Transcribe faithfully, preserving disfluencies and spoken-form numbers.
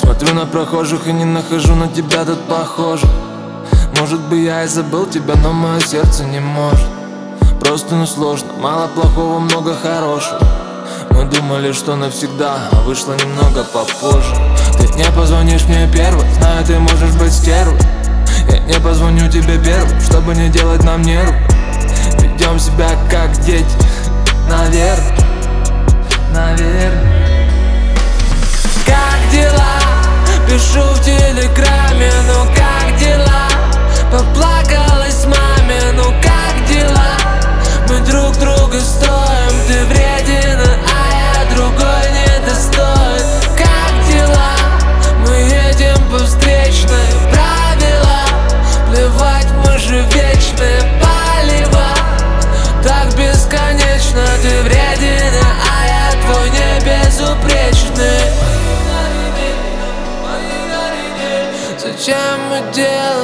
Смотрю на прохожих и не нахожу на тебя тут похоже. Может бы я и забыл тебя, но мое сердце не может. Просто ну сложно, мало плохого, много хорошего. Мы думали, что навсегда, а вышло немного попозже. Ты не позвонишь мне первый, знаю, ты можешь быть стервой. Я не позвоню тебе первым, чтобы не делать нам нервы. Ведем себя как дети, наверное, наверное. Как дела? Пишу в телеграме, ну как дела? Поплакалась маме, ну как дела? Мы друг друга стоим, ты вреден, а я другой недостоин. Как дела? Мы едем по встречной, правила плевать, мы же вечные, палево так бесконечно. Ты вреден, а я твой не безупречный. Зачем мы делаем